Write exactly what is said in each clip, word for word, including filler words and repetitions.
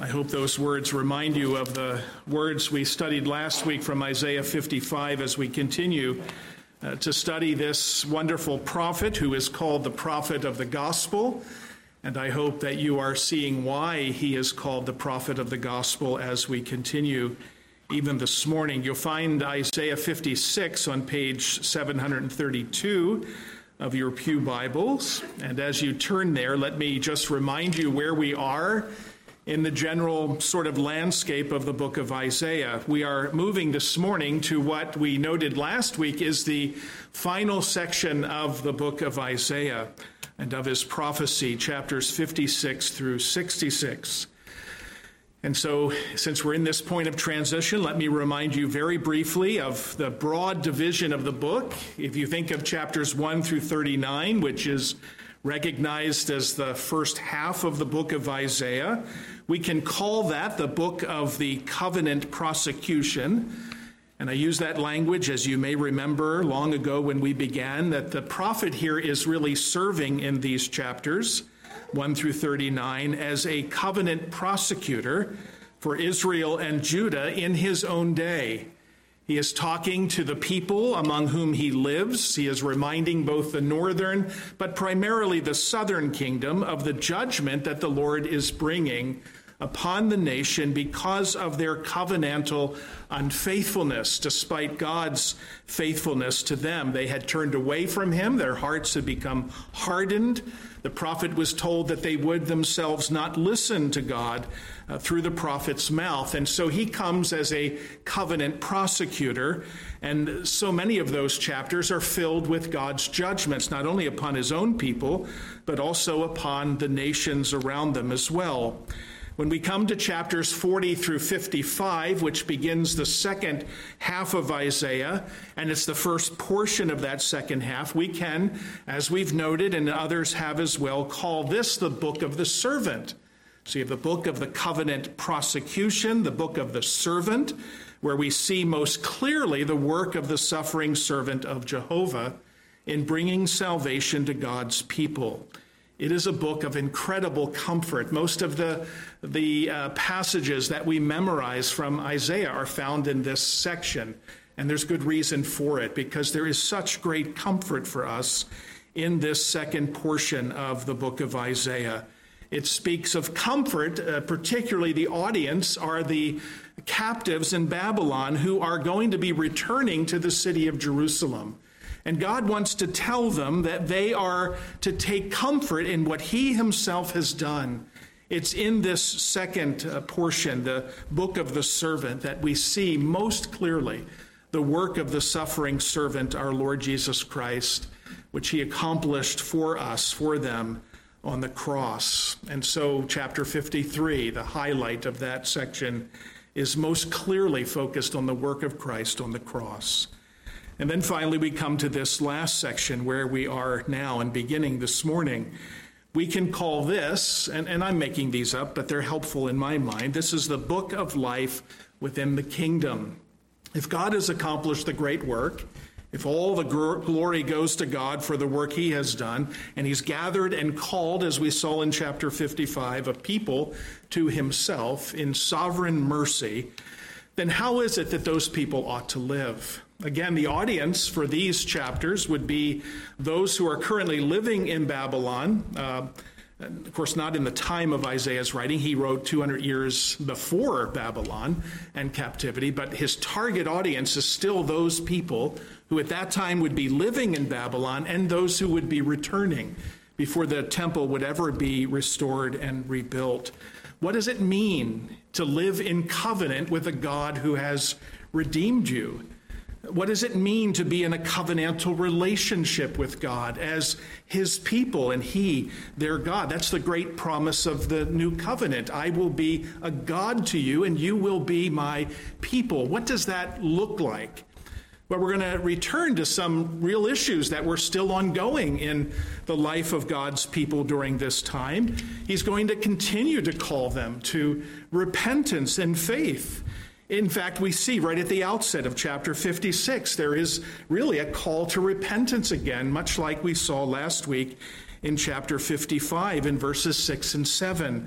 I hope those words remind you of the words we studied last week from Isaiah fifty-five as we continue uh, to study this wonderful prophet who is called the prophet of the gospel. And I hope that you are seeing why he is called the prophet of the gospel as we continue even this morning. You'll find Isaiah fifty-six on page seven hundred thirty-two of your pew Bibles. And as you turn there, let me just remind you where we are in the general sort of landscape of the book of Isaiah. We are moving this morning to what we noted last week is the final section of the book of Isaiah and of his prophecy, chapters fifty-six through sixty-six. And so, since we're in this point of transition, let me remind you very briefly of the broad division of the book. If you think of chapters one through thirty-nine, which is recognized as the first half of the book of Isaiah, we can call that the book of the covenant prosecution. And I use that language, as you may remember long ago when we began, that the prophet here is really serving in these chapters, one through thirty-nine, as a covenant prosecutor for Israel and Judah in his own day. He is talking to the people among whom he lives. He is reminding both the northern, but primarily the southern kingdom of the judgment that the Lord is bringing upon the nation because of their covenantal unfaithfulness, despite God's faithfulness to them. They had turned away from him. Their hearts had become hardened. The prophet was told that they would themselves not listen to God uh, through the prophet's mouth. And so he comes as a covenant prosecutor. And so many of those chapters are filled with God's judgments, not only upon his own people, but also upon the nations around them as well. When we come to chapters forty through fifty-five, which begins the second half of Isaiah, and it's the first portion of that second half, we can, as we've noted and others have as well, call this the book of the servant. So you have the book of the covenant prosecution, the book of the servant, where we see most clearly the work of the suffering servant of Jehovah in bringing salvation to God's people. It is a book of incredible comfort. Most of the, the uh, passages that we memorize from Isaiah are found in this section. And there's good reason for it, because there is such great comfort for us in this second portion of the book of Isaiah. It speaks of comfort, uh, particularly the audience are the captives in Babylon who are going to be returning to the city of Jerusalem. And God wants to tell them that they are to take comfort in what he himself has done. It's in this second uh, portion, the book of the servant, that we see most clearly the work of the suffering servant, our Lord Jesus Christ, which he accomplished for us, for them, on the cross. And so chapter fifty-three, the highlight of that section, is most clearly focused on the work of Christ on the cross. And then finally we come to this last section where we are now and beginning this morning. We can call this, and, and I'm making these up, but they're helpful in my mind, this is the book of life within the kingdom. If God has accomplished the great work, if all the glory goes to God for the work he has done, and he's gathered and called, as we saw in chapter fifty-five, a people to himself in sovereign mercy, then how is it that those people ought to live? Again, the audience for these chapters would be those who are currently living in Babylon. Uh, of course, not in the time of Isaiah's writing. He wrote two hundred years before Babylon and captivity, but his target audience is still those people who at that time would be living in Babylon and those who would be returning before the temple would ever be restored and rebuilt. What does it mean to live in covenant with a God who has redeemed you? What does it mean to be in a covenantal relationship with God as his people and he, their God? That's the great promise of the new covenant. I will be a God to you and you will be my people. What does that look like? Well, we're going to return to some real issues that were still ongoing in the life of God's people during this time. He's going to continue to call them to repentance and faith. In fact, we see right at the outset of chapter fifty-six, there is really a call to repentance again, much like we saw last week in chapter fifty-five in verses six and seven.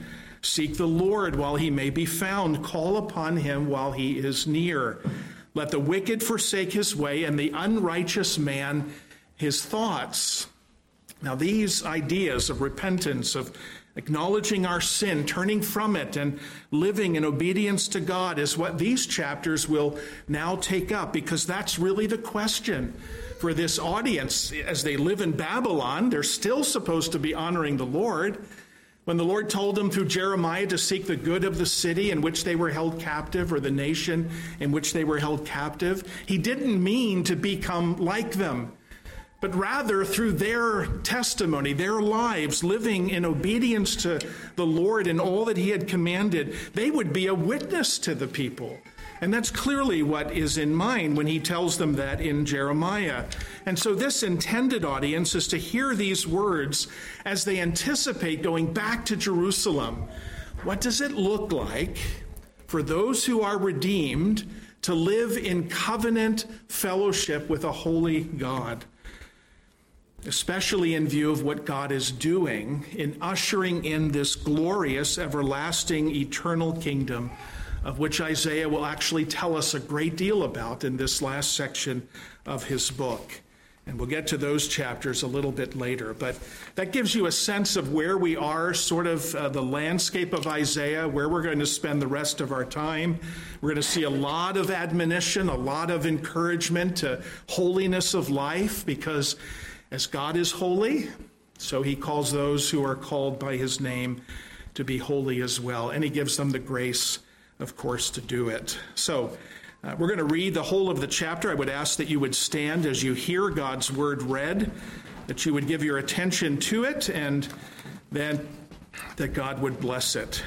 Seek the Lord while he may be found. Call upon him while he is near. Let the wicked forsake his way, and the unrighteous man his thoughts. Now, these ideas of repentance, of acknowledging our sin, turning from it, and living in obedience to God is what these chapters will now take up, because that's really the question for this audience. As they live in Babylon, they're still supposed to be honoring the Lord. When the Lord told them through Jeremiah to seek the good of the city in which they were held captive, or the nation in which they were held captive, he didn't mean to become like them, but rather through their testimony, their lives, living in obedience to the Lord and all that he had commanded, they would be a witness to the people. And that's clearly what is in mind when he tells them that in Jeremiah. And so this intended audience is to hear these words as they anticipate going back to Jerusalem. What does it look like for those who are redeemed to live in covenant fellowship with a holy God? Especially in view of what God is doing in ushering in this glorious, everlasting, eternal kingdom, of which Isaiah will actually tell us a great deal about in this last section of his book. And we'll get to those chapters a little bit later. But that gives you a sense of where we are, sort of uh, the landscape of Isaiah, where we're going to spend the rest of our time. We're going to see a lot of admonition, a lot of encouragement to holiness of life, because as God is holy, so he calls those who are called by his name to be holy as well. And he gives them the grace, of course, to do it. So uh, we're going to read the whole of the chapter. I would ask that you would stand as you hear God's word read, that you would give your attention to it, and then that God would bless it.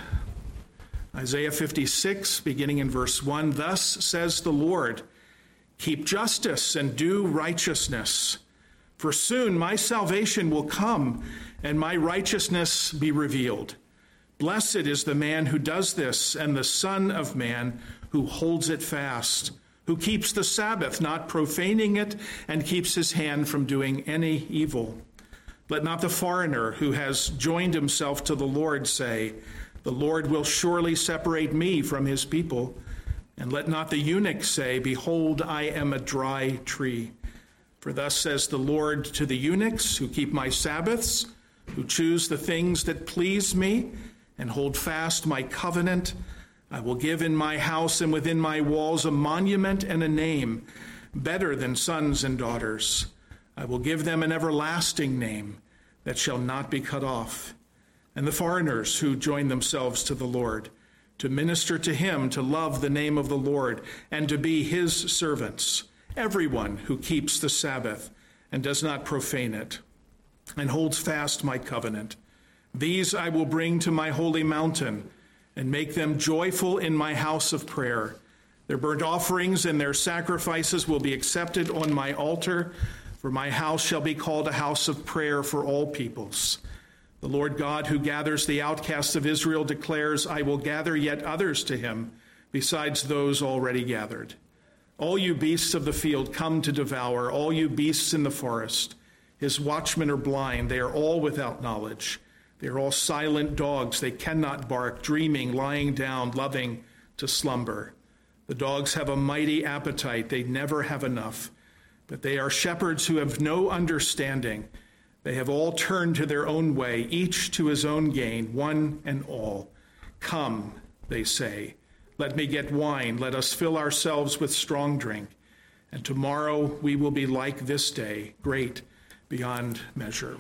Isaiah fifty-six, beginning in verse one, "Thus says the Lord, keep justice and do righteousness, for soon my salvation will come and my righteousness be revealed. Blessed is the man who does this, and the Son of Man who holds it fast, who keeps the Sabbath, not profaning it, and keeps his hand from doing any evil. Let not the foreigner who has joined himself to the Lord say, the Lord will surely separate me from his people. And let not the eunuch say, behold, I am a dry tree. For thus says the Lord to the eunuchs who keep my Sabbaths, who choose the things that please me, and hold fast my covenant, I will give in my house and within my walls a monument and a name, better than sons and daughters. I will give them an everlasting name that shall not be cut off. And the foreigners who join themselves to the Lord, to minister to him, to love the name of the Lord, and to be his servants, everyone who keeps the Sabbath and does not profane it, and holds fast my covenant, these I will bring to my holy mountain, and make them joyful in my house of prayer. Their burnt offerings and their sacrifices will be accepted on my altar, for my house shall be called a house of prayer for all peoples. The Lord God who gathers the outcasts of Israel declares, I will gather yet others to him, besides those already gathered. All you beasts of the field come to devour, all you beasts in the forest. His watchmen are blind, they are all without knowledge. They are all silent dogs, they cannot bark, dreaming, lying down, loving to slumber. The dogs have a mighty appetite, they never have enough. But they are shepherds who have no understanding. They have all turned to their own way, each to his own gain, one and all. Come, they say, let me get wine, let us fill ourselves with strong drink. And tomorrow we will be like this day, great beyond measure.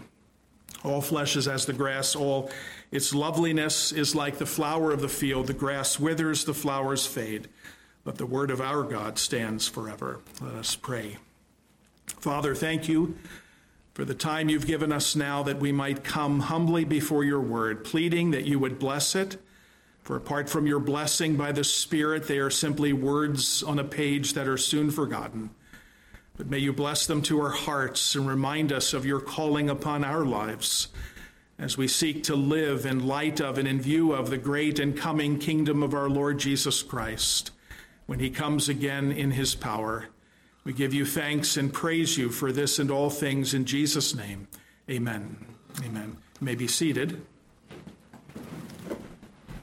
All flesh is as the grass, all its loveliness is like the flower of the field. The grass withers, the flowers fade, but the word of our God stands forever. Let us pray. Father, thank you for the time you've given us now that we might come humbly before your word, pleading that you would bless it. For apart from your blessing by the Spirit, they are simply words on a page that are soon forgotten. But may you bless them to our hearts and remind us of your calling upon our lives as we seek to live in light of and in view of the great and coming kingdom of our Lord Jesus Christ when he comes again in his power. We give you thanks and praise you for this and all things in Jesus' name. Amen. Amen. You may be seated.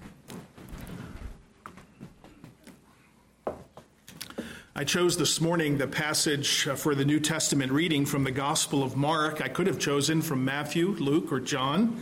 I chose this morning the passage for the New Testament reading from the Gospel of Mark. I could have chosen from Matthew, Luke, or John,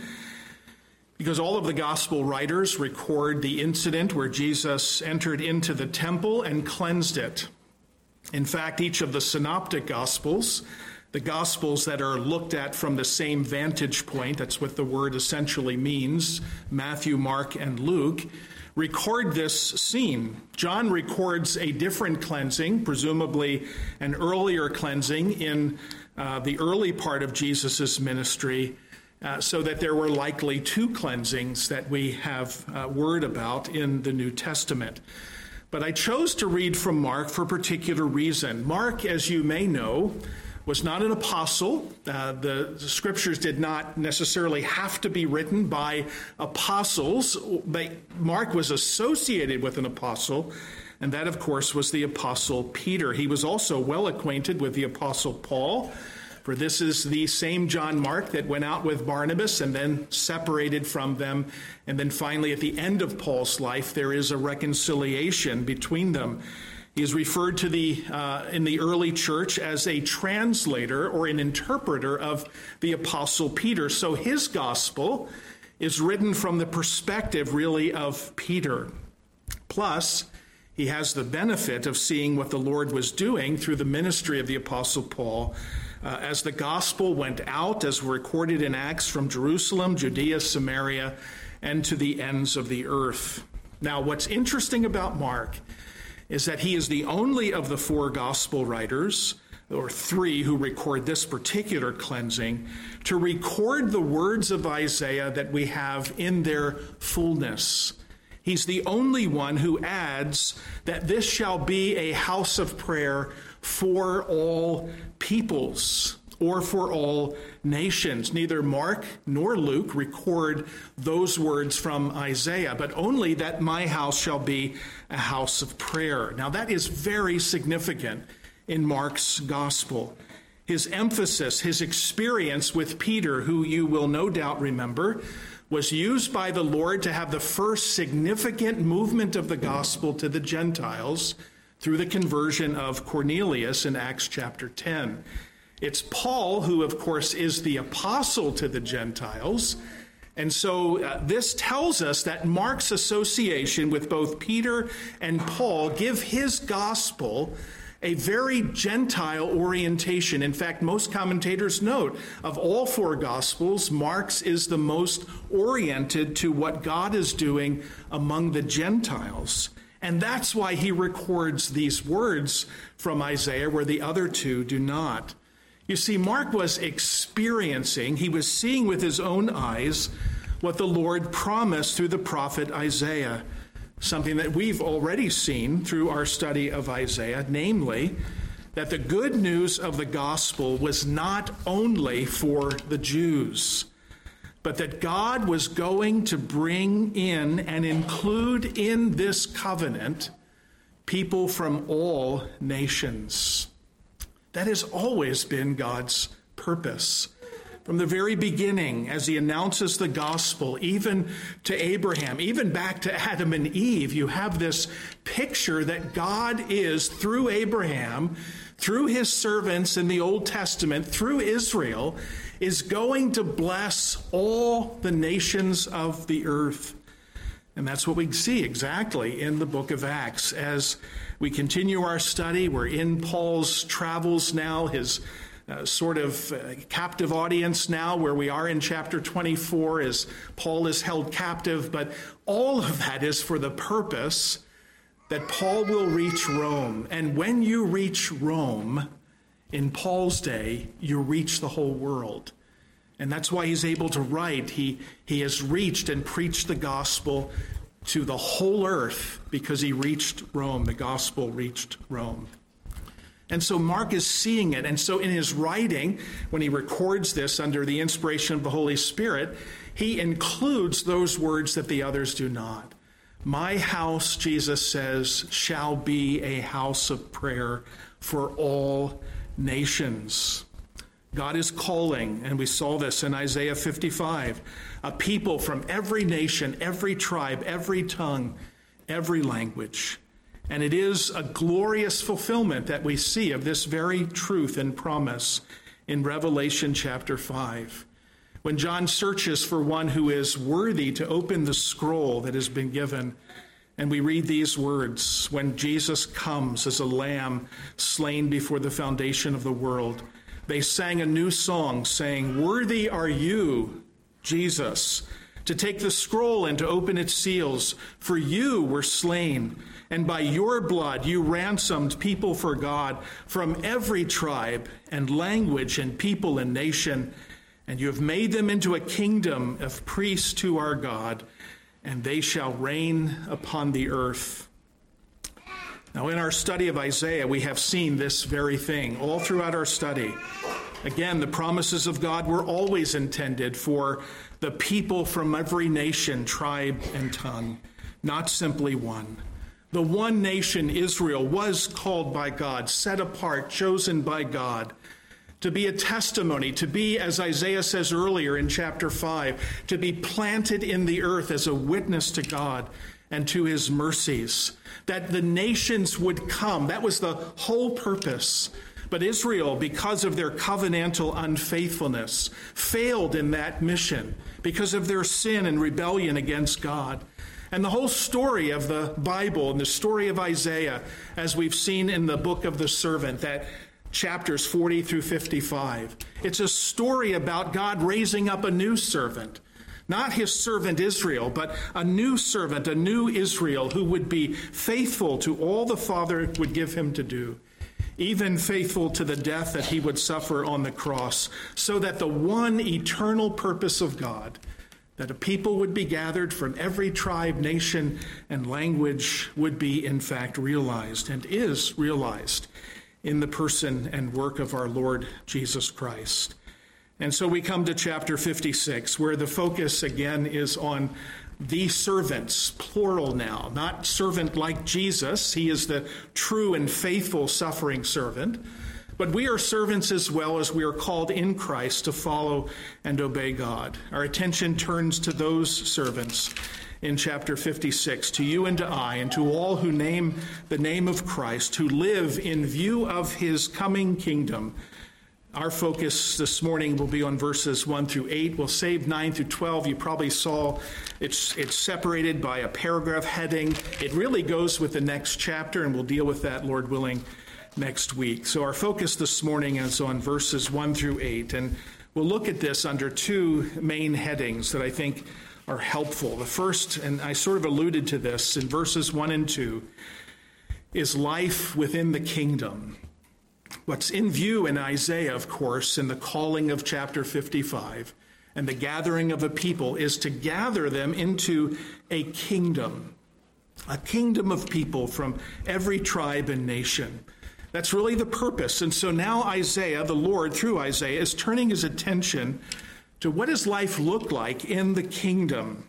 because all of the Gospel writers record the incident where Jesus entered into the temple and cleansed it. In fact, each of the synoptic Gospels, the Gospels that are looked at from the same vantage point, that's what the word essentially means, Matthew, Mark, and Luke, record this scene. John records a different cleansing, presumably an earlier cleansing in uh, the early part of Jesus' ministry, uh, so that there were likely two cleansings that we have uh, word about in the New Testament. But I chose to read from Mark for a particular reason. Mark, as you may know, was not an apostle. Uh, the, the scriptures did not necessarily have to be written by apostles. But Mark was associated with an apostle, and that, of course, was the apostle Peter. He was also well acquainted with the apostle Paul, for this is the same John Mark that went out with Barnabas and then separated from them. And then finally, at the end of Paul's life, there is a reconciliation between them. He is referred to the uh, in the early church as a translator or an interpreter of the Apostle Peter. So his gospel is written from the perspective, really, of Peter. Plus, he has the benefit of seeing what the Lord was doing through the ministry of the Apostle Paul uh, as the gospel went out, as recorded in Acts, from Jerusalem, Judea, Samaria, and to the ends of the earth. Now, what's interesting about Mark is that he is the only of the four gospel writers, or three who record this particular cleansing, to record the words of Isaiah that we have in their fullness. He's the only one who adds that this shall be a house of prayer for all peoples, or for all nations. Neither Mark nor Luke record those words from Isaiah, but only that my house shall be a house of prayer. Now that is very significant in Mark's gospel. His emphasis, his experience with Peter, who you will no doubt remember, was used by the Lord to have the first significant movement of the gospel to the Gentiles through the conversion of Cornelius in Acts chapter ten. It's Paul who, of course, is the apostle to the Gentiles. And so uh, this tells us that Mark's association with both Peter and Paul give his gospel a very Gentile orientation. In fact, most commentators note of all four gospels, Mark's is the most oriented to what God is doing among the Gentiles. And that's why he records these words from Isaiah where the other two do not. You see, Mark was experiencing, he was seeing with his own eyes what the Lord promised through the prophet Isaiah, something that we've already seen through our study of Isaiah, namely, that the good news of the gospel was not only for the Jews, but that God was going to bring in and include in this covenant people from all nations. That has always been God's purpose. From the very beginning, as he announces the gospel, even to Abraham, even back to Adam and Eve, you have this picture that God is, through Abraham, through his servants in the Old Testament, through Israel, is going to bless all the nations of the earth. And that's what we see exactly in the book of Acts. As we continue our study, we're in Paul's travels now, his uh, sort of uh, captive audience now, where we are in chapter twenty-four as Paul is held captive. But all of that is for the purpose that Paul will reach Rome. And when you reach Rome, in Paul's day, you reach the whole world. And that's why he's able to write. He, he has reached and preached the gospel to the whole earth because he reached Rome. The gospel reached Rome. And so Mark is seeing it. And so in his writing, when he records this under the inspiration of the Holy Spirit, he includes those words that the others do not. My house, Jesus says, shall be a house of prayer for all nations. God is calling, and we saw this in Isaiah fifty-five, a people from every nation, every tribe, every tongue, every language. And it is a glorious fulfillment that we see of this very truth and promise in Revelation chapter five. When John searches for one who is worthy to open the scroll that has been given, and we read these words, when Jesus comes as a lamb slain before the foundation of the world, they sang a new song saying, "Worthy are you, Jesus, to take the scroll and to open its seals, for you were slain, and by your blood you ransomed people for God from every tribe and language and people and nation, and you have made them into a kingdom of priests to our God, and they shall reign upon the earth." Now, in our study of Isaiah, we have seen this very thing all throughout our study. Again, the promises of God were always intended for the people from every nation, tribe, and tongue, not simply one. The one nation, Israel, was called by God, set apart, chosen by God, to be a testimony, to be, as Isaiah says earlier in chapter five, to be planted in the earth as a witness to God and to his mercies, that the nations would come. That was the whole purpose. But Israel, because of their covenantal unfaithfulness, failed in that mission because of their sin and rebellion against God. And the whole story of the Bible and the story of Isaiah, as we've seen in the book of the servant, that chapters forty through fifty-five, it's a story about God raising up a new servant. Not his servant Israel, but a new servant, a new Israel who would be faithful to all the Father would give him to do, even faithful to the death that he would suffer on the cross, so that the one eternal purpose of God, that a people would be gathered from every tribe, nation, and language, would be in fact realized and is realized in the person and work of our Lord Jesus Christ. And so we come to chapter fifty-six, where the focus again is on the servants, plural now, not servant like Jesus. He is the true and faithful suffering servant. But we are servants as well, as we are called in Christ to follow and obey God. Our attention turns to those servants in chapter fifty-six, to you and to I, and to all who name the name of Christ, who live in view of his coming kingdom. Our focus this morning will be on verses one through eight. We'll save nine through twelve. You probably saw it's it's separated by a paragraph heading. It really goes with the next chapter, and we'll deal with that, Lord willing, next week. So our focus this morning is on verses one through eight, and we'll look at this under two main headings that I think are helpful. The first, and I sort of alluded to this in verses one and two, is life within the kingdom. What's in view in Isaiah, of course, in the calling of chapter fifty-five and the gathering of a people, is to gather them into a kingdom, a kingdom of people from every tribe and nation. That's really the purpose. And so now Isaiah, the Lord, through Isaiah, is turning his attention to what does life look like in the kingdom.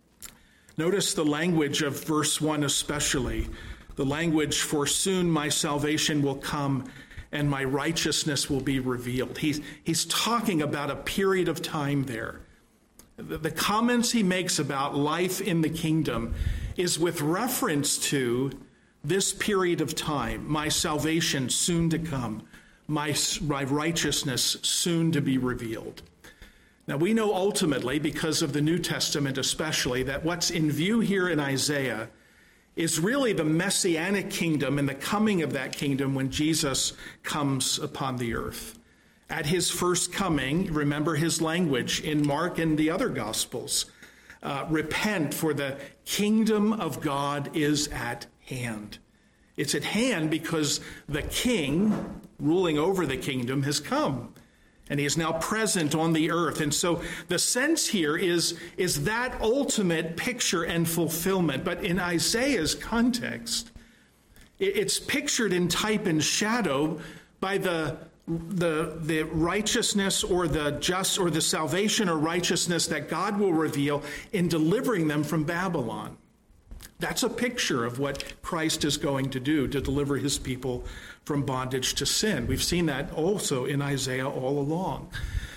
Notice the language of verse one especially, the language, "For soon my salvation will come, and my righteousness will be revealed." He's, he's talking about a period of time there. The, the comments he makes about life in the kingdom is with reference to this period of time, my salvation soon to come, my, my righteousness soon to be revealed. Now, we know ultimately, because of the New Testament especially, that what's in view here in Isaiah is really the messianic kingdom and the coming of that kingdom when Jesus comes upon the earth. At his first coming, remember his language in Mark and the other Gospels, uh, repent, for the kingdom of God is at hand. It's at hand because the king ruling over the kingdom has come, and he is now present on the earth. And so the sense here is, is that ultimate picture and fulfillment. But in Isaiah's context, it's pictured in type and shadow by the, the, the righteousness or the just or the salvation or righteousness that God will reveal in delivering them from Babylon. That's a picture of what Christ is going to do to deliver his people from bondage to sin. We've seen that also in Isaiah all along.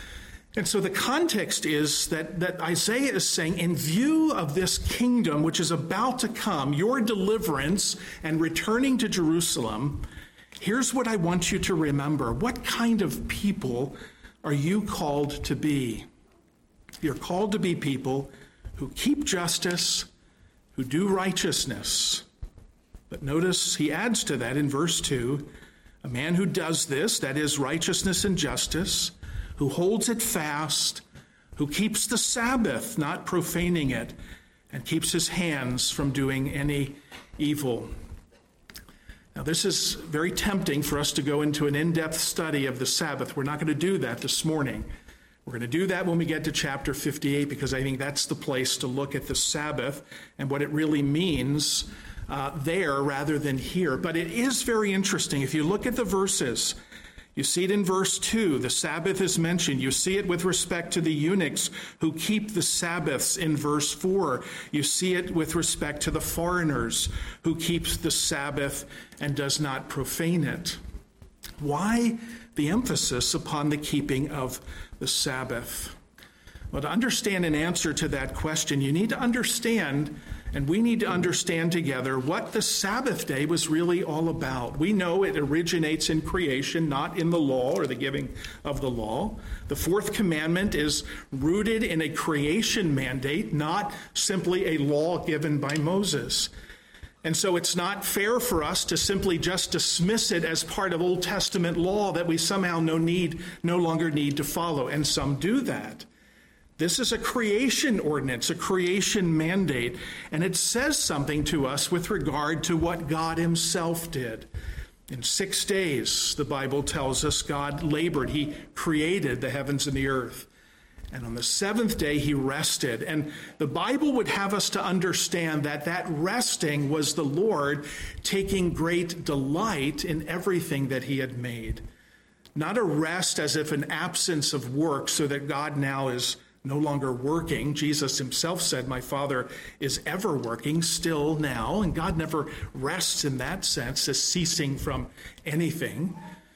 And so the context is that, that Isaiah is saying, in view of this kingdom which is about to come, your deliverance and returning to Jerusalem, here's what I want you to remember. What kind of people are you called to be? You're called to be people who keep justice, who do righteousness. But notice he adds to that in verse two, a man who does this, that is righteousness and justice, who holds it fast, who keeps the Sabbath, not profaning it, and keeps his hands from doing any evil. Now, this is very tempting for us to go into an in-depth study of the Sabbath. We're not going to do that this morning. We're going to do that when we get to chapter fifty-eight, because I think that's the place to look at the Sabbath and what it really means uh, there rather than here. But it is very interesting. If you look at the verses, you see it in verse two, the Sabbath is mentioned. You see it with respect to the eunuchs who keep the Sabbaths in verse four. You see it with respect to the foreigners who keeps the Sabbath and does not profane it. Why the emphasis upon the keeping of the Sabbath? Well, to understand an answer to that question, you need to understand, and we need to understand together, what the Sabbath day was really all about. We know it originates in creation, not in the law or the giving of the law. The fourth commandment is rooted in a creation mandate, not simply a law given by Moses. And so it's not fair for us to simply just dismiss it as part of Old Testament law that we somehow no need, no longer need to follow. And some do that. This is a creation ordinance, a creation mandate, and it says something to us with regard to what God himself did. In six days, the Bible tells us, God labored. He created the heavens and the earth. And on the seventh day, he rested. And the Bible would have us to understand that that resting was the Lord taking great delight in everything that he had made. Not a rest as if an absence of work so that God now is no longer working. Jesus himself said, my Father is ever working, still now, and God never rests in that sense as ceasing from anything.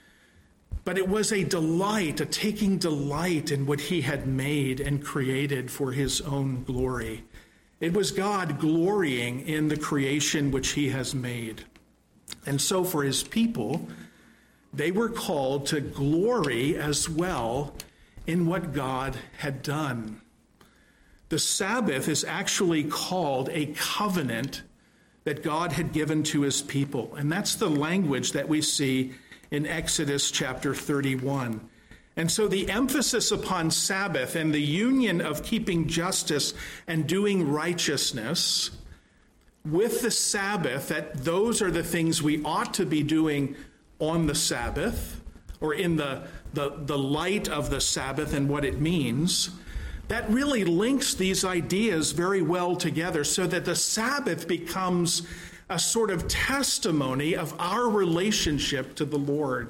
But it was a delight, a taking delight in what he had made and created for his own glory. It was God glorying in the creation which he has made. And so for his people, they were called to glory as well in what God had done. The Sabbath is actually called a covenant that God had given to his people. And that's the language that we see in Exodus chapter thirty-one. And so the emphasis upon Sabbath and the union of keeping justice and doing righteousness with the Sabbath, that those are the things we ought to be doing on the Sabbath, or in the, the, the light of the Sabbath and what it means, that really links these ideas very well together so that the Sabbath becomes a sort of testimony of our relationship to the Lord.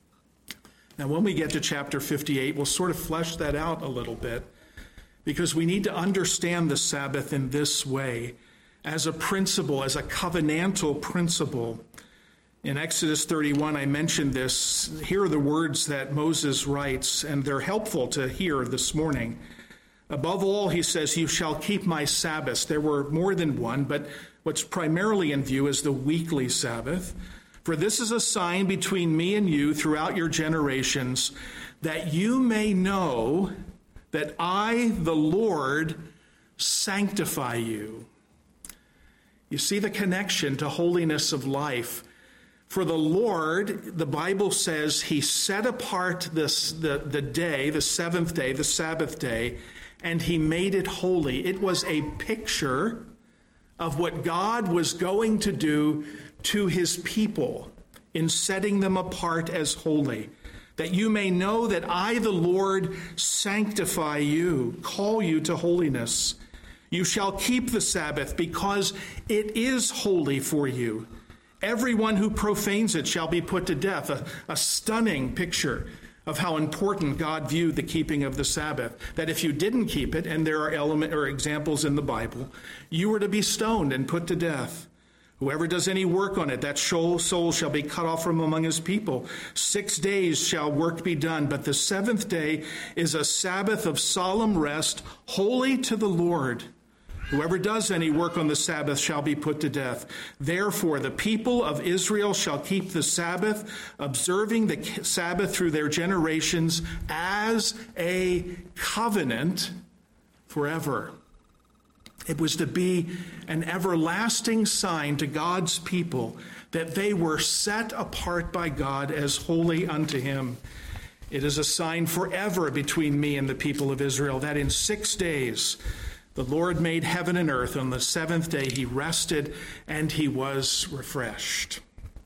Now, when we get to chapter fifty-eight, we'll sort of flesh that out a little bit, because we need to understand the Sabbath in this way, as a principle, as a covenantal principle. In Exodus thirty-one, I mentioned this. Here are the words that Moses writes, and they're helpful to hear this morning. Above all, he says, you shall keep my Sabbaths. There were more than one, but what's primarily in view is the weekly Sabbath. For this is a sign between me and you throughout your generations, that you may know that I, the Lord, sanctify you. You see the connection to holiness of life. For the Lord, the Bible says, he set apart this, the, the day, the seventh day, the Sabbath day, and he made it holy. It was a picture of what God was going to do to his people in setting them apart as holy, that you may know that I, the Lord, sanctify you, call you to holiness. You shall keep the Sabbath because it is holy for you. Everyone who profanes it shall be put to death. A, a stunning picture of how important God viewed the keeping of the Sabbath, that if you didn't keep it, and there are element or examples in the Bible, you were to be stoned and put to death. Whoever does any work on it, that soul shall be cut off from among his people. Six days shall work be done, but the seventh day is a Sabbath of solemn rest, holy to the Lord. Whoever does any work on the Sabbath shall be put to death. Therefore, the people of Israel shall keep the Sabbath, observing the Sabbath through their generations as a covenant forever. It was to be an everlasting sign to God's people that they were set apart by God as holy unto him. It is a sign forever between me and the people of Israel that in six days the Lord made heaven and earth. On the seventh day he rested and he was refreshed.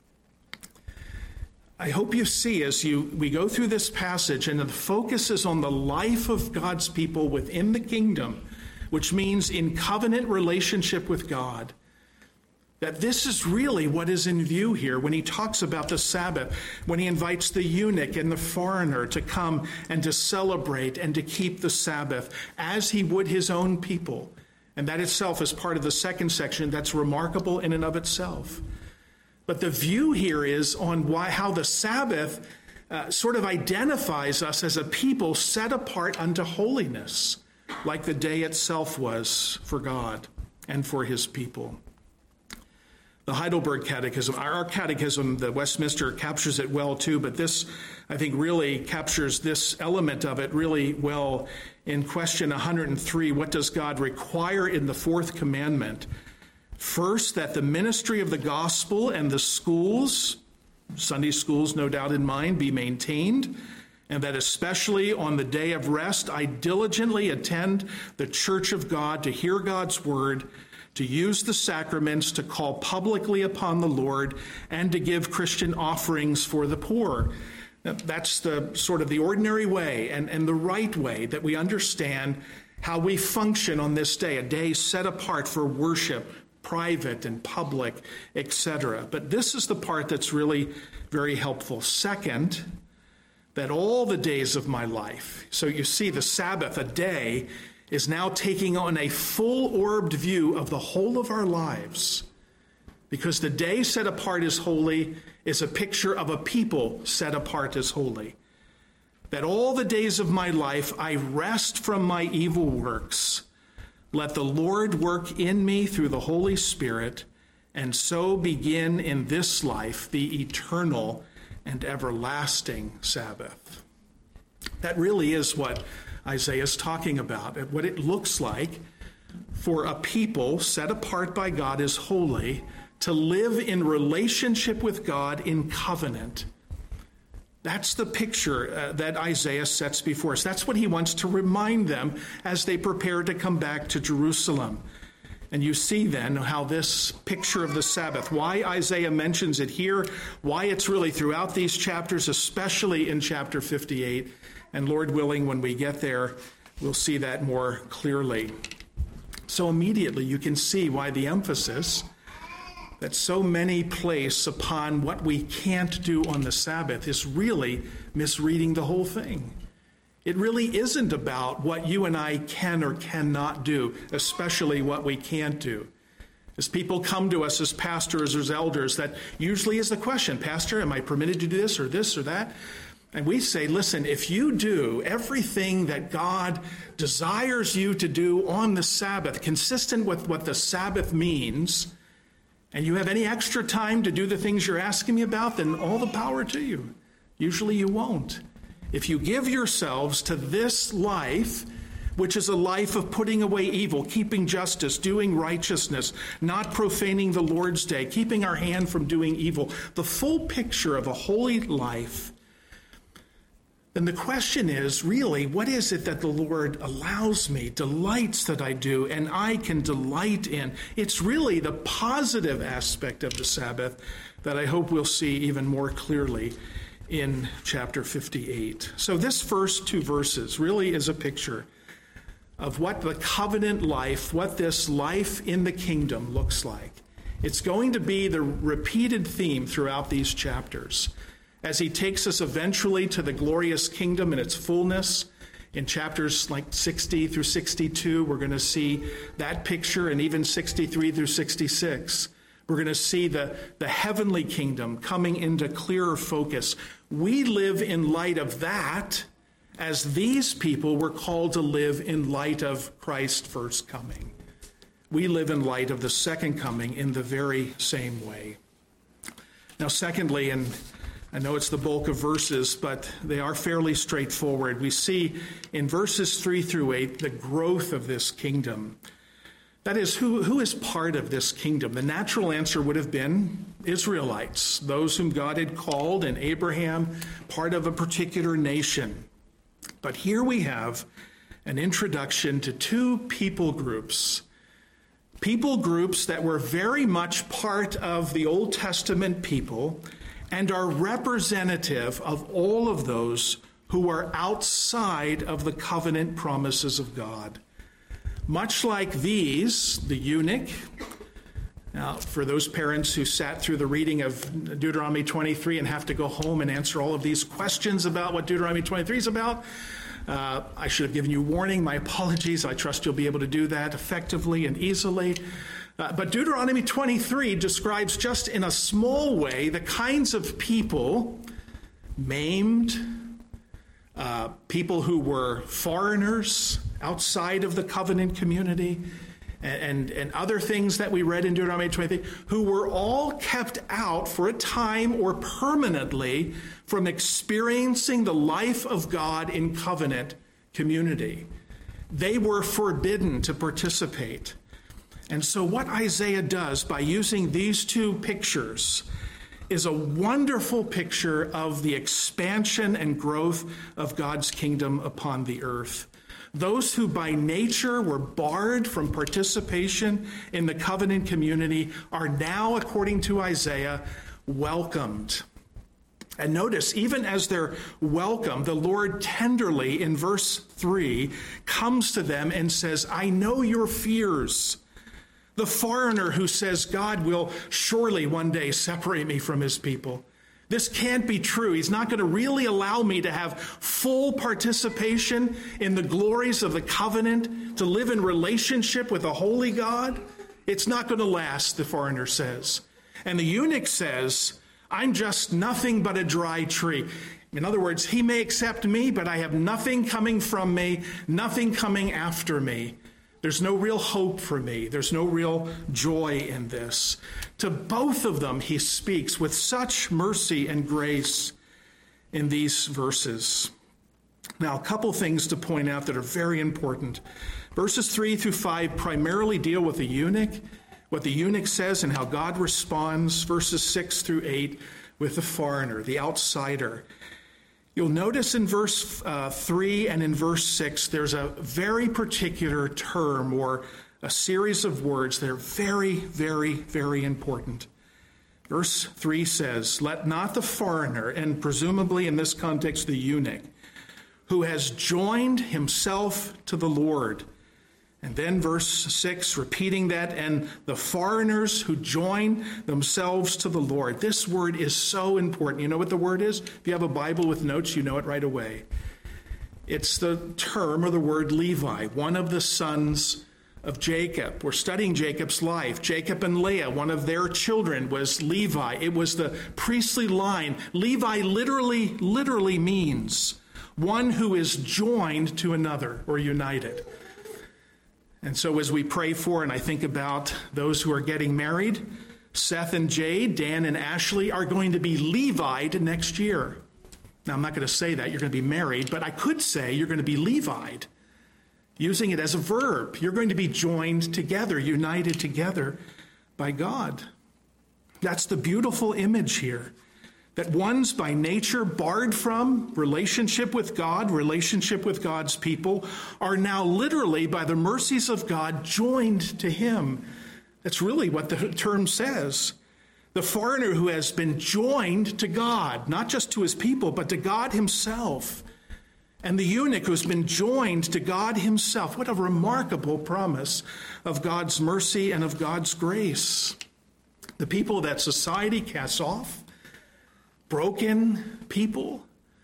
I hope you see as you we go through this passage and the focus is on the life of God's people within the kingdom, which means in covenant relationship with God, that this is really what is in view here when he talks about the Sabbath, when he invites the eunuch and the foreigner to come and to celebrate and to keep the Sabbath as he would his own people. And that itself is part of the second section that's remarkable in and of itself. But the view here is on why how the Sabbath uh, sort of identifies us as a people set apart unto holiness, like the day itself was for God and for his people. The Heidelberg Catechism, our catechism, the Westminster, captures it well too, but this, I think, really captures this element of it really well in question one hundred three. What does God require in the fourth commandment? First, that the ministry of the gospel and the schools, Sunday schools no doubt in mind, be maintained, and that especially on the day of rest, I diligently attend the church of God to hear God's word, to use the sacraments, to call publicly upon the Lord, and to give Christian offerings for the poor. That's the sort of the ordinary way and, and the right way that we understand how we function on this day, a day set apart for worship, private and public, et cetera. But this is the part that's really very helpful. Second, that all the days of my life, so you see the Sabbath, a day, is now taking on a full-orbed view of the whole of our lives. Because the day set apart as holy is a picture of a people set apart as holy. That all the days of my life I rest from my evil works. Let the Lord work in me through the Holy Spirit, and so begin in this life the eternal and everlasting Sabbath. That really is what Isaiah is talking about, what it looks like for a people set apart by God as holy to live in relationship with God in covenant. That's the picture uh, that Isaiah sets before us. That's what he wants to remind them as they prepare to come back to Jerusalem. And you see then how this picture of the Sabbath, why Isaiah mentions it here, why it's really throughout these chapters, especially in chapter fifty-eight. And Lord willing, when we get there, we'll see that more clearly. So immediately you can see why the emphasis that so many place upon what we can't do on the Sabbath is really misreading the whole thing. It really isn't about what you and I can or cannot do, especially what we can't do. As people come to us as pastors or as elders, that usually is the question, Pastor, am I permitted to do this or this or that? And we say, listen, if you do everything that God desires you to do on the Sabbath, consistent with what the Sabbath means, and you have any extra time to do the things you're asking me about, then all the power to you. Usually you won't. If you give yourselves to this life, which is a life of putting away evil, keeping justice, doing righteousness, not profaning the Lord's day, keeping our hand from doing evil, the full picture of a holy life, then the question is, really, what is it that the Lord allows me, delights that I do, and I can delight in? It's really the positive aspect of the Sabbath that I hope we'll see even more clearly in chapter fifty-eight. So this first two verses really is a picture of what the covenant life, what this life in the kingdom looks like. It's going to be the repeated theme throughout these chapters. As he takes us eventually to the glorious kingdom in its fullness, in chapters like sixty through sixty-two, we're going to see that picture, and even sixty-three through sixty-six. We're going to see the, the heavenly kingdom coming into clearer focus. We live in light of that, as these people were called to live in light of Christ's first coming. We live in light of the second coming in the very same way. Now, secondly, and I know it's the bulk of verses, but they are fairly straightforward. We see in verses three through eight the growth of this kingdom. That is, who, who is part of this kingdom? The natural answer would have been Israelites, those whom God had called, and Abraham, part of a particular nation. But here we have an introduction to two people groups, people groups that were very much part of the Old Testament people and are representative of all of those who are outside of the covenant promises of God. Much like these, the eunuch. Now, for those parents who sat through the reading of Deuteronomy twenty-three and have to go home and answer all of these questions about what Deuteronomy twenty-three is about, uh, I should have given you warning. My apologies. I trust you'll be able to do that effectively and easily. Uh, but Deuteronomy twenty-three describes just in a small way the kinds of people, maimed, uh, people who were foreigners, outside of the covenant community, and, and, and other things that we read in Deuteronomy twenty-three, who were all kept out for a time or permanently from experiencing the life of God in covenant community. They were forbidden to participate. And so what Isaiah does by using these two pictures is a wonderful picture of the expansion and growth of God's kingdom upon the earth. Those who by nature were barred from participation in the covenant community are now, according to Isaiah, welcomed. And notice, even as they're welcomed, the Lord tenderly, in verse three, comes to them and says, I know your fears. The foreigner who says, God will surely one day separate me from his people. This can't be true. He's not going to really allow me to have full participation in the glories of the covenant, to live in relationship with a holy God. It's not going to last, the foreigner says. And the eunuch says, I'm just nothing but a dry tree. In other words, he may accept me, but I have nothing coming from me, nothing coming after me. There's no real hope for me. There's no real joy in this. To both of them, he speaks with such mercy and grace in these verses. Now, a couple things to point out that are very important. Verses three through five primarily deal with the eunuch, what the eunuch says and how God responds. Verses six through eight with the foreigner, the outsider. You'll notice in verse uh, three and in verse six, there's a very particular term or a series of words that are very, very, very important. Verse three says, let not the foreigner, and presumably in this context the eunuch, who has joined himself to the Lord. And then verse six, repeating that, and the foreigners who join themselves to the Lord. This word is so important. You know what the word is? If you have a Bible with notes, you know it right away. It's the term or the word Levi, one of the sons of Jacob. We're studying Jacob's life. Jacob and Leah, one of their children was Levi. It was the priestly line. Levi literally, literally means one who is joined to another or united. And so as we pray for, and I think about those who are getting married, Seth and Jade, Dan and Ashley are going to be Levi'd next year. Now, I'm not going to say that you're going to be married, but I could say you're going to be Levi'd, using it as a verb. You're going to be joined together, united together by God. That's the beautiful image here. That one's by nature barred from relationship with God, relationship with God's people, are now literally, by the mercies of God, joined to him. That's really what the term says. The foreigner who has been joined to God, not just to his people, but to God himself. And the eunuch who's been joined to God himself. What a remarkable promise of God's mercy and of God's grace. The people that society casts off, broken people,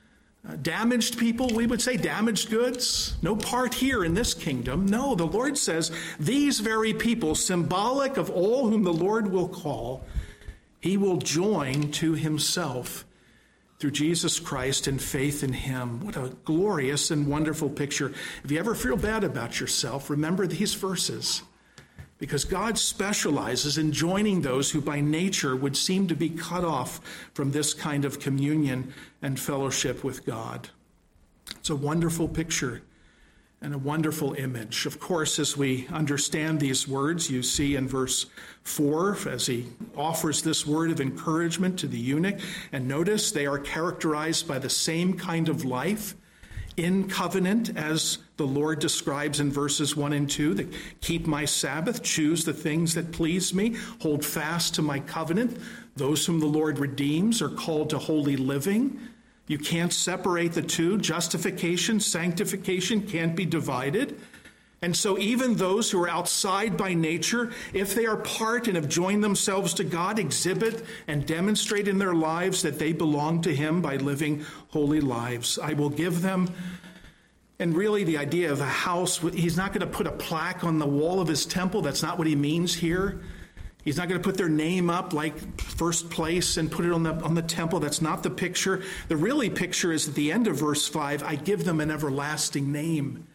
Uh, damaged people, we would say damaged goods, no part here in this kingdom. No, the Lord says these very people, symbolic of all whom the Lord will call, he will join to himself through Jesus Christ and faith in him. What a glorious and wonderful picture. If you ever feel bad about yourself, remember these verses, because God specializes in joining those who by nature would seem to be cut off from this kind of communion and fellowship with God. It's a wonderful picture and a wonderful image. Of course, as we understand these words, you see in verse four, as he offers this word of encouragement to the eunuch, and notice they are characterized by the same kind of life in covenant as the Lord describes in verses one and two, that keep my Sabbath, choose the things that please me, hold fast to my covenant. Those whom the Lord redeems are called to holy living. You can't separate the two. Justification, sanctification can't be divided. And so even those who are outside by nature, if they are part and have joined themselves to God, exhibit and demonstrate in their lives that they belong to him by living holy lives. I will give them, and really the idea of a house, he's not going to put a plaque on the wall of his temple. That's not what he means here. He's not going to put their name up like first place and put it on the on the temple. That's not the picture. The really picture is at the end of verse five, I give them an everlasting name.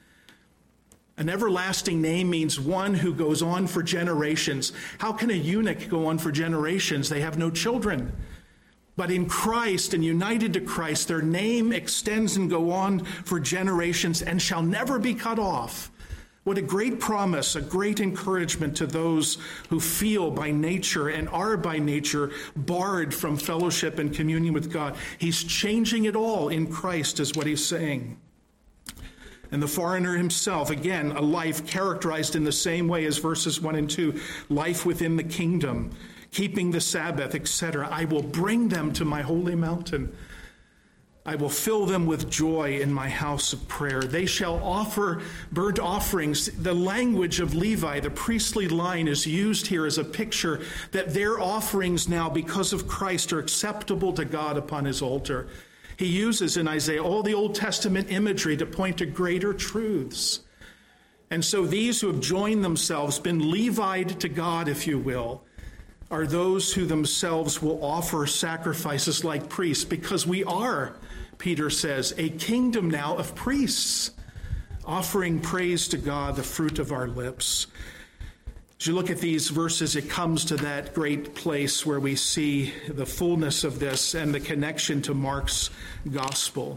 An everlasting name means one who goes on for generations. How can a eunuch go on for generations? They have no children. But in Christ and united to Christ, their name extends and go on for generations and shall never be cut off. What a great promise, a great encouragement to those who feel by nature and are by nature barred from fellowship and communion with God. He's changing it all in Christ is what he's saying. And the foreigner himself, again, a life characterized in the same way as verses one and two, life within the kingdom, keeping the Sabbath, et cetera. I will bring them to my holy mountain. I will fill them with joy in my house of prayer. They shall offer burnt offerings. The language of Levi, the priestly line, is used here as a picture that their offerings now, because of Christ, are acceptable to God upon his altar. He uses in Isaiah all the Old Testament imagery to point to greater truths. And so these who have joined themselves, been Levied to God, if you will, are those who themselves will offer sacrifices like priests, because we are, Peter says, a kingdom now of priests, offering praise to God, the fruit of our lips. As you look at these verses, it comes to that great place where we see the fullness of this and the connection to Mark's gospel.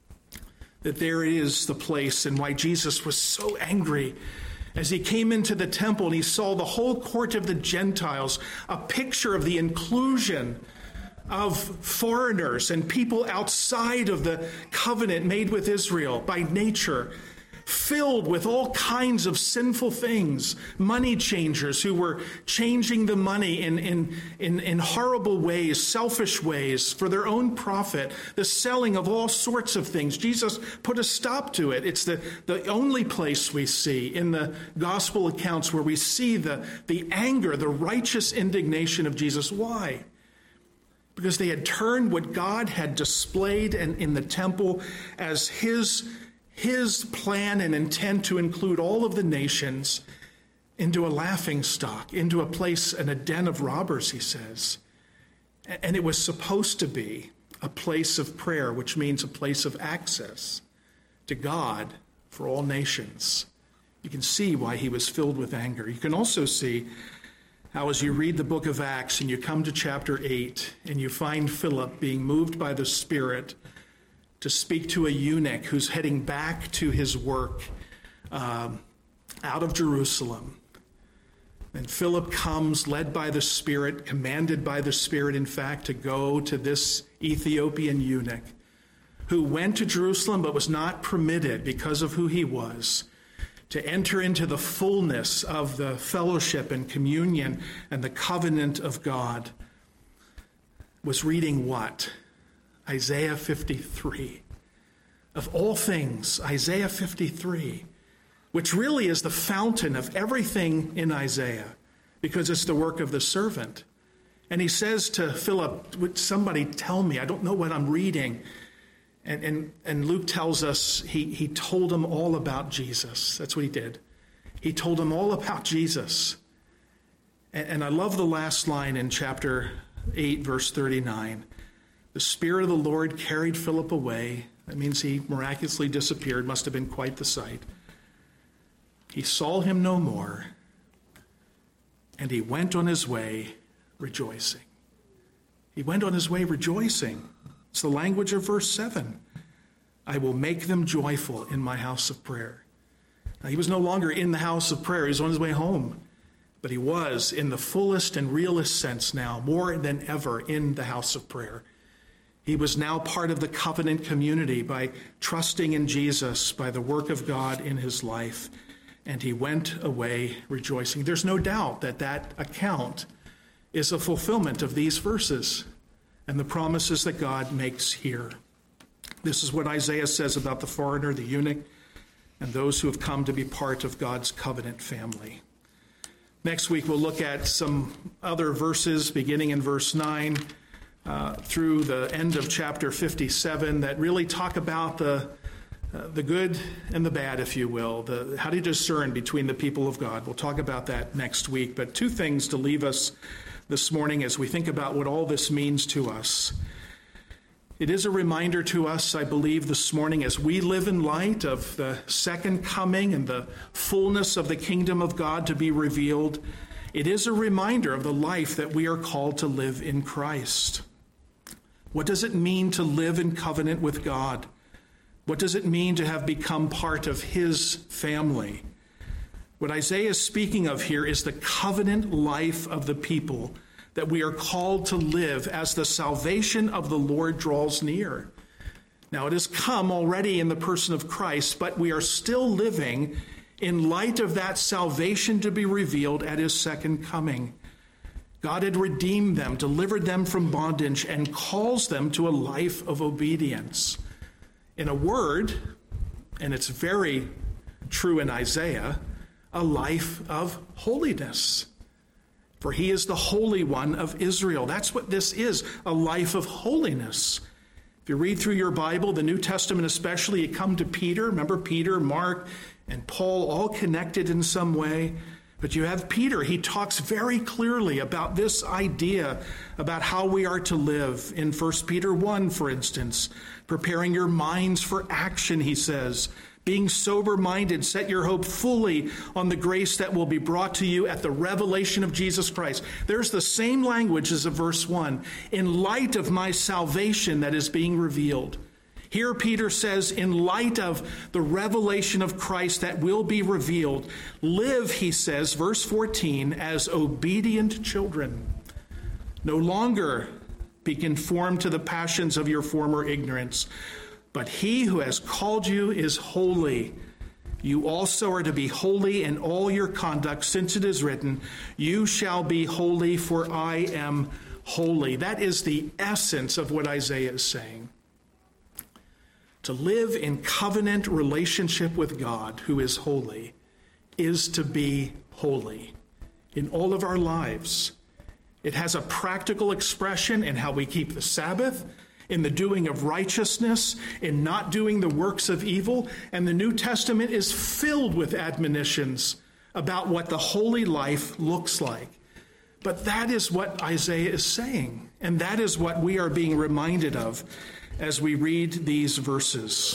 That there is the place and why Jesus was so angry as he came into the temple and he saw the whole court of the Gentiles, a picture of the inclusion of foreigners and people outside of the covenant made with Israel by nature, filled with all kinds of sinful things, money changers who were changing the money in, in, in, in horrible ways, selfish ways for their own profit, the selling of all sorts of things. Jesus put a stop to it. It's the, the only place we see in the gospel accounts where we see the, the anger, the righteous indignation of Jesus. Why? Because they had turned what God had displayed in, in the temple as his His plan and intent to include all of the nations into a laughingstock, into a place and a den of robbers, he says. And it was supposed to be a place of prayer, which means a place of access to God for all nations. You can see why he was filled with anger. You can also see how, as you read the book of Acts and you come to chapter eight and you find Philip being moved by the Spirit to speak to a eunuch who's heading back to his work um, out of Jerusalem. And Philip comes led by the Spirit, commanded by the Spirit, in fact, to go to this Ethiopian eunuch who went to Jerusalem but was not permitted, because of who he was, to enter into the fullness of the fellowship and communion and the covenant of God. Was reading what? Isaiah fifty-three. Of all things, Isaiah fifty-three, which really is the fountain of everything in Isaiah, because it's the work of the servant. And he says to Philip, would somebody tell me? I don't know what I'm reading. And, and, and Luke tells us he, he told them all about Jesus. That's what he did. He told them all about Jesus. And, and I love the last line in chapter eight, verse thirty-nine. The Spirit of the Lord carried Philip away. That means he miraculously disappeared. Must have been quite the sight. He saw him no more, and he went on his way rejoicing. He went on his way rejoicing. It's the language of verse seven. I will make them joyful in my house of prayer. Now, he was no longer in the house of prayer. He was on his way home. But he was, in the fullest and realest sense now, more than ever, in the house of prayer. He was now part of the covenant community by trusting in Jesus, by the work of God in his life. And he went away rejoicing. There's no doubt that that account is a fulfillment of these verses and the promises that God makes here. This is what Isaiah says about the foreigner, the eunuch, and those who have come to be part of God's covenant family. Next week, we'll look at some other verses, beginning in verse nine, uh, through the end of chapter fifty-seven, that really talk about the uh, the good and the bad, if you will, the how to discern between the people of God. We'll talk about that next week. But two things to leave us this morning as we think about what all this means to us. It is a reminder to us, I believe, this morning, as we live in light of the second coming and the fullness of the kingdom of God to be revealed. It is a reminder of the life that we are called to live in Christ. What does it mean to live in covenant with God? What does it mean to have become part of his family? What Isaiah is speaking of here is the covenant life of the people that we are called to live as the salvation of the Lord draws near. Now, it has come already in the person of Christ, but we are still living in light of that salvation to be revealed at his second coming. God had redeemed them, delivered them from bondage, and calls them to a life of obedience. In a word, and it's very true in Isaiah, a life of holiness. For he is the Holy One of Israel. That's what this is, a life of holiness. If you read through your Bible, the New Testament especially, you come to Peter. Remember Peter, Mark, and Paul, all connected in some way. But you have Peter. He talks very clearly about this idea, about how we are to live. In First Peter one, for instance, preparing your minds for action, he says. Being sober-minded, set your hope fully on the grace that will be brought to you at the revelation of Jesus Christ. There's the same language as of verse one. In light of my salvation that is being revealed. Here Peter says, in light of the revelation of Christ that will be revealed, live, he says, verse fourteen, as obedient children. No longer be conformed to the passions of your former ignorance. But he who has called you is holy. You also are to be holy in all your conduct, since it is written, you shall be holy, for I am holy. That is the essence of what Isaiah is saying. To live in covenant relationship with God, who is holy, is to be holy in all of our lives. It has a practical expression in how we keep the Sabbath, in the doing of righteousness, in not doing the works of evil. And the New Testament is filled with admonitions about what the holy life looks like. But that is what Isaiah is saying, and that is what we are being reminded of as we read these verses.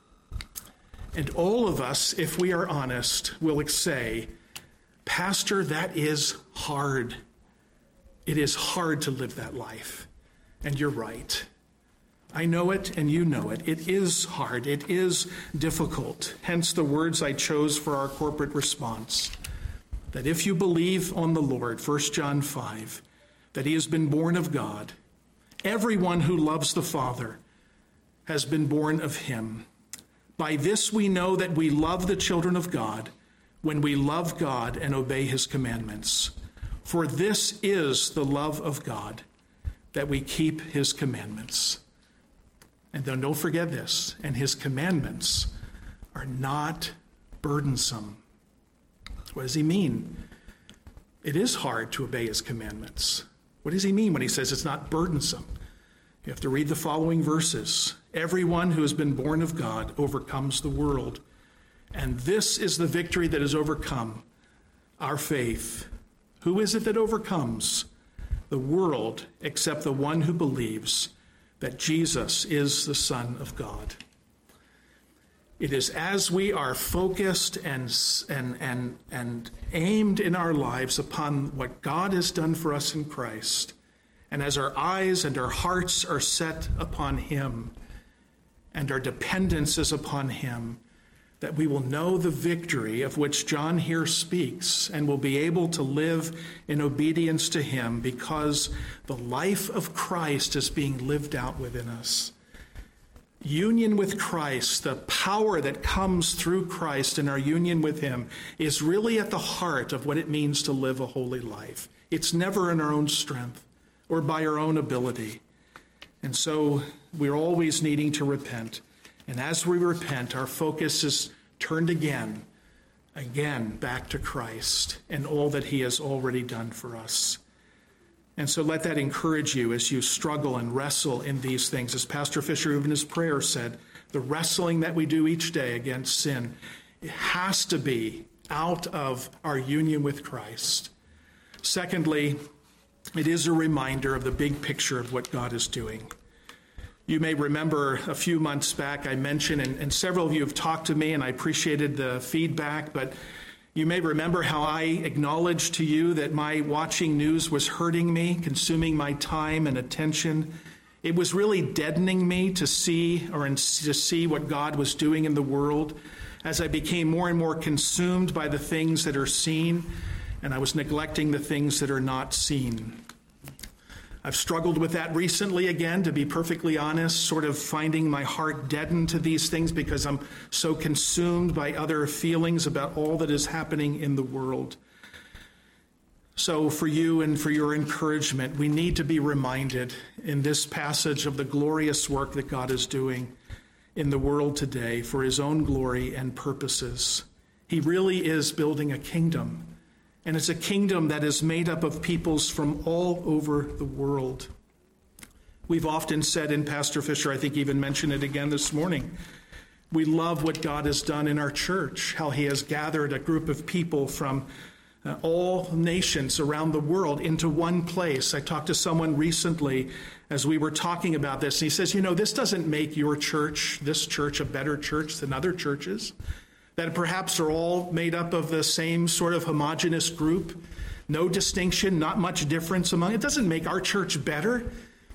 And all of us, if we are honest, will say, Pastor, that is hard. It is hard to live that life. And you're right. I know it and you know it. It is hard. It is difficult. Hence the words I chose for our corporate response. That if you believe on the Lord, First John five, that he has been born of God, everyone who loves the Father has been born of him. By this we know that we love the children of God, when we love God and obey his commandments. For this is the love of God, that we keep his commandments. And then don't forget this, and his commandments are not burdensome. What does he mean? It is hard to obey his commandments. What does he mean when he says it's not burdensome? You have to read the following verses. Everyone who has been born of God overcomes the world. And this is the victory that has overcome our faith. Who is it that overcomes the world except the one who believes that Jesus is the Son of God? It is as we are focused and, and, and, and aimed in our lives upon what God has done for us in Christ, and as our eyes and our hearts are set upon him, and our dependence is upon him, that we will know the victory of which John here speaks, and will be able to live in obedience to him because the life of Christ is being lived out within us. Union with Christ, the power that comes through Christ and our union with him, is really at the heart of what it means to live a holy life. It's never in our own strength or by our own ability. And so we're always needing to repent. And as we repent, our focus is turned again, again back to Christ and all that he has already done for us. And so let that encourage you as you struggle and wrestle in these things. As Pastor Fisher, even his prayer said, the wrestling that we do each day against sin, it has to be out of our union with Christ. Secondly, it is a reminder of the big picture of what God is doing. You may remember a few months back I mentioned, and, and several of you have talked to me, and I appreciated the feedback, but you may remember how I acknowledged to you that my watching news was hurting me, consuming my time and attention. It was really deadening me to see or in, to see what God was doing in the world as I became more and more consumed by the things that are seen, and I was neglecting the things that are not seen. I've struggled with that recently again, to be perfectly honest, sort of finding my heart deadened to these things because I'm so consumed by other feelings about all that is happening in the world. So for you and for your encouragement, we need to be reminded in this passage of the glorious work that God is doing in the world today for his own glory and purposes. He really is building a kingdom. And it's a kingdom that is made up of peoples from all over the world. We've often said, and Pastor Fisher, I think, even mentioned it again this morning, we love what God has done in our church, how he has gathered a group of people from uh, all nations around the world into one place. I talked to someone recently as we were talking about this, and he says, you know, this doesn't make your church, this church, a better church than other churches. That perhaps are all made up of the same sort of homogeneous group, no distinction, not much difference among it. It doesn't make our church better,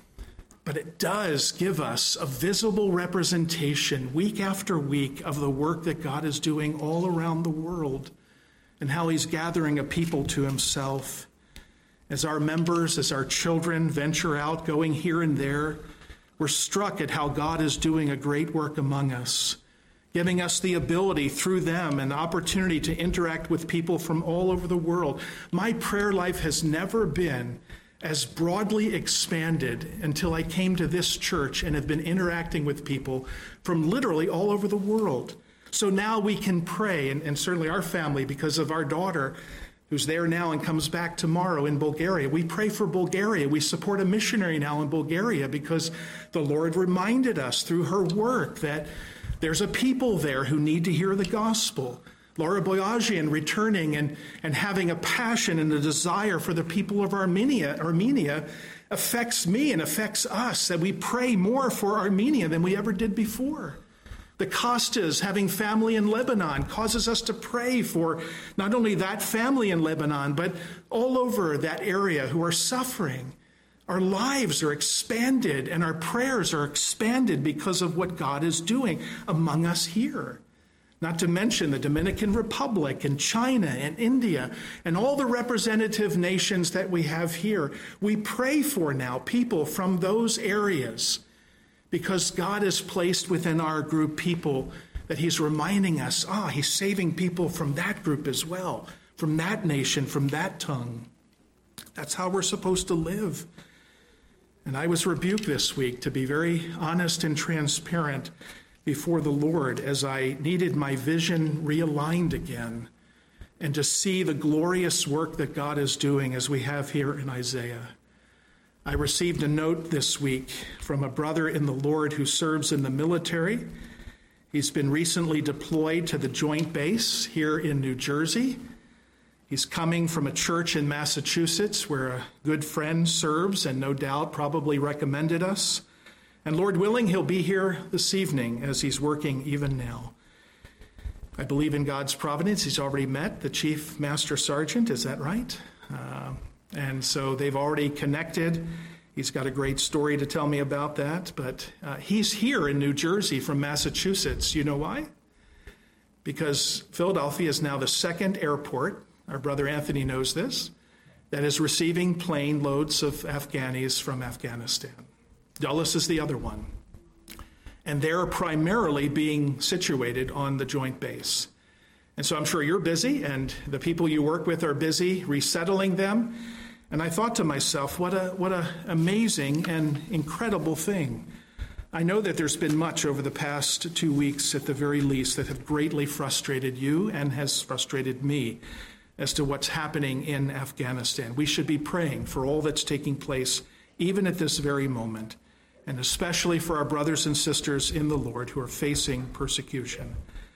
but it does give us a visible representation week after week of the work that God is doing all around the world and how he's gathering a people to himself. As our members, as our children venture out, going here and there, we're struck at how God is doing a great work among us, giving us the ability through them and opportunity to interact with people from all over the world. My prayer life has never been as broadly expanded until I came to this church and have been interacting with people from literally all over the world. So now we can pray, and, and certainly our family, because of our daughter who's there now and comes back tomorrow in Bulgaria. We pray for Bulgaria. We support a missionary now in Bulgaria because the Lord reminded us through her work that there's a people there who need to hear the gospel. Laura Boyajian returning and, and having a passion and a desire for the people of Armenia, Armenia affects me and affects us, that we pray more for Armenia than we ever did before. The Costas, having family in Lebanon, causes us to pray for not only that family in Lebanon, but all over that area who are suffering. Our lives are expanded and our prayers are expanded because of what God is doing among us here. Not to mention the Dominican Republic and China and India and all the representative nations that we have here. We pray for now people from those areas because God has placed within our group people that he's reminding us, ah, he's saving people from that group as well, from that nation, from that tongue. That's how we're supposed to live. And I was rebuked this week to be very honest and transparent before the Lord as I needed my vision realigned again and to see the glorious work that God is doing as we have here in Isaiah. I received a note this week from a brother in the Lord who serves in the military. He's been recently deployed to the Joint Base here in New Jersey. He's coming from a church in Massachusetts where a good friend serves and no doubt probably recommended us. And Lord willing, he'll be here this evening as he's working even now. I believe in God's providence. He's already met the Chief Master Sergeant. Is that right? Uh, and so they've already connected. He's got a great story to tell me about that. But uh, he's here in New Jersey from Massachusetts. You know why? Because Philadelphia is now the second airport, our brother Anthony knows this, that is receiving plane loads of Afghanis from Afghanistan. Dulles is the other one. And they're primarily being situated on the Joint Base. And so I'm sure you're busy, and the people you work with are busy resettling them. And I thought to myself, what a what a amazing and incredible thing. I know that there's been much over the past two weeks, at the very least, that have greatly frustrated you and has frustrated me as to what's happening in Afghanistan. We should be praying for all that's taking place, even at this very moment, and especially for our brothers and sisters in the Lord who are facing persecution.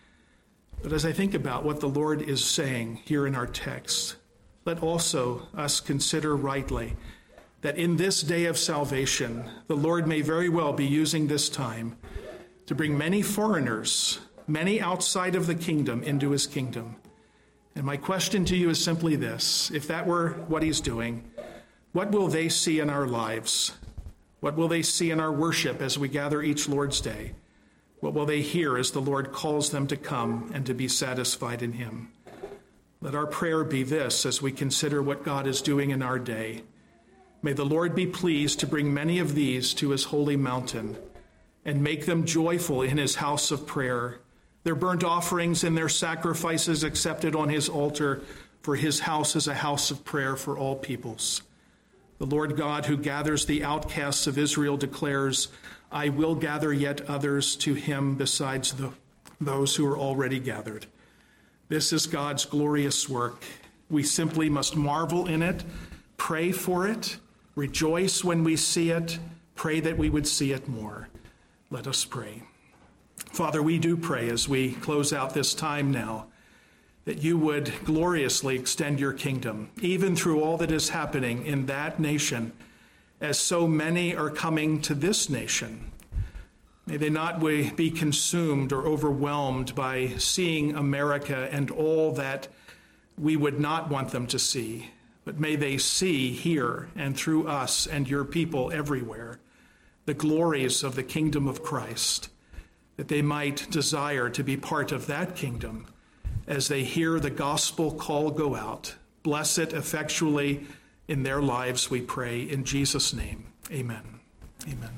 But as I think about what the Lord is saying here in our text, let also us consider rightly that in this day of salvation, the Lord may very well be using this time to bring many foreigners, many outside of the kingdom, into his kingdom. And my question to you is simply this: if that were what he's doing, what will they see in our lives? What will they see in our worship as we gather each Lord's Day? What will they hear as the Lord calls them to come and to be satisfied in him? Let our prayer be this as we consider what God is doing in our day. May the Lord be pleased to bring many of these to his holy mountain and make them joyful in his house of prayer, their burnt offerings and their sacrifices accepted on his altar, for his house is a house of prayer for all peoples. The Lord God, who gathers the outcasts of Israel, declares, I will gather yet others to him besides the, those who are already gathered. This is God's glorious work. We simply must marvel in it, pray for it, rejoice when we see it, pray that we would see it more. Let us pray. Father, we do pray as we close out this time now, that you would gloriously extend your kingdom, even through all that is happening in that nation, as so many are coming to this nation. May they not be consumed or overwhelmed by seeing America and all that we would not want them to see, but may they see here and through us and your people everywhere the glories of the kingdom of Christ, that they might desire to be part of that kingdom as they hear the gospel call go out. Bless it effectually in their lives, we pray, in Jesus' name. Amen. Amen.